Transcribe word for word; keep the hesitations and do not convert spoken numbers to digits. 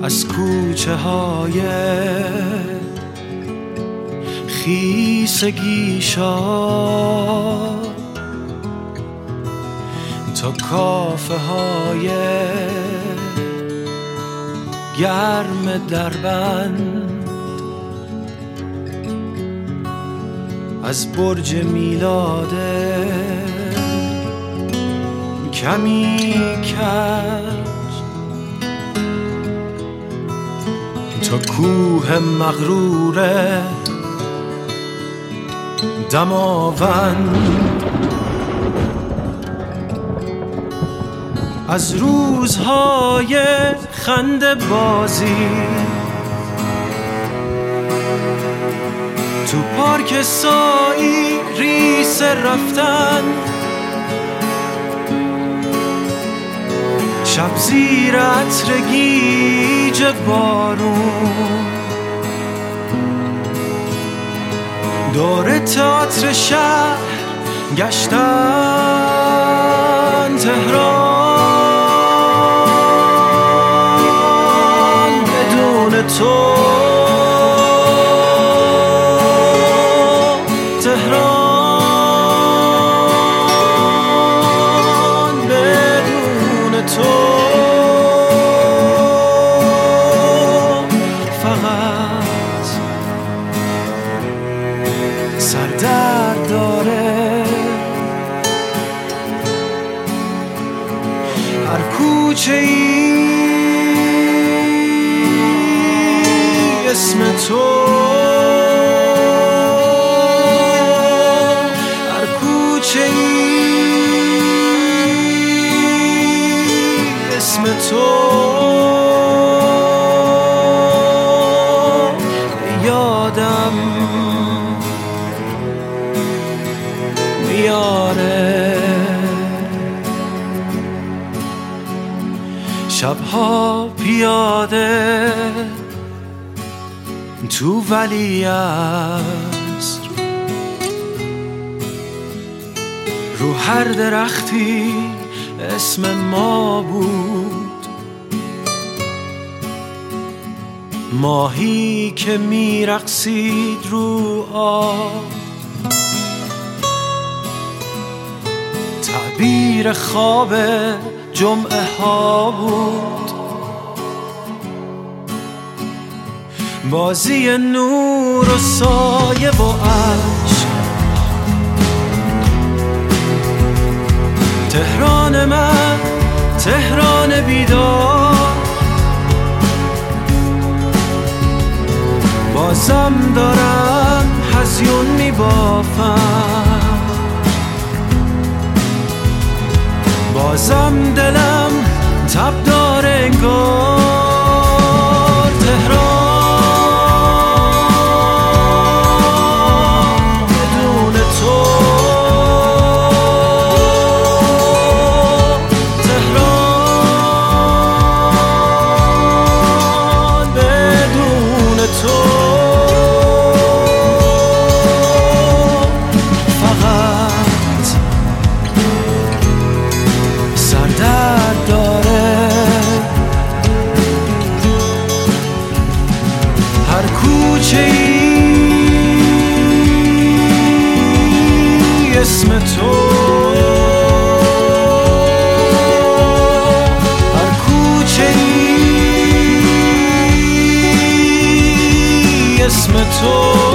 از کوچه های خیسگیشا تا کافه های گرم دربند، از برج میلاد کمی کج تا کوه مغرور دماوند، از روزهای خنده بازی تو پارک سایی ریس رفتن، شب زیر عطر گیج بارون، دور تئاتر شهر گشتن تهران بدون تو، تهران بدون تو، فقط سردرد داره هر کوچه ای اسم تو، هر کوچه ای اسم تو، یادم میاره شبها پیاده تو ولیعصر، رو هر درختی اسم ما بود، ماهی که میرقصید رو آب، تعبیر خواب جمعه ها بود، بازی نور و سایه و عشق، تهران من تهران بیدار، بازم دارم هزیون میبافم، بازم دلم تب داره انگار، تهران بدون تو، تهران بدون تو، فقط سردرد داره هر کوچه ای اسم تو، هر کوچه ای اسم تو.